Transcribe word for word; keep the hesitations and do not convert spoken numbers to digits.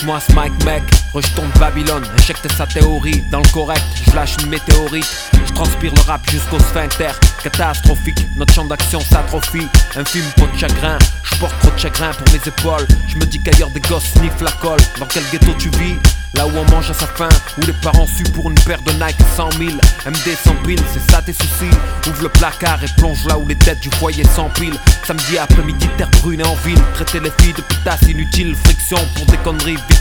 Moi ce Mike mec, rejetons de Babylone, injecte sa théorie dans le correct, je lâche une météorite. Je transpire le rap jusqu'au sphincter, catastrophique, notre champ d'action s'atrophie. Un film pas de chagrin, je porte trop de chagrin pour mes épaules. Je me dis qu'ailleurs des gosses sniffent la colle. Dans quel ghetto tu vis? Là où on mange à sa faim, où les parents suent pour une paire de Nike cent mille. M D sans pile, c'est ça tes soucis. Ouvre le placard et plonge là où les têtes du foyer s'empilent. Samedi après-midi, terre brune et en ville, traiter les filles de putasses inutiles. Friction pour des conneries vite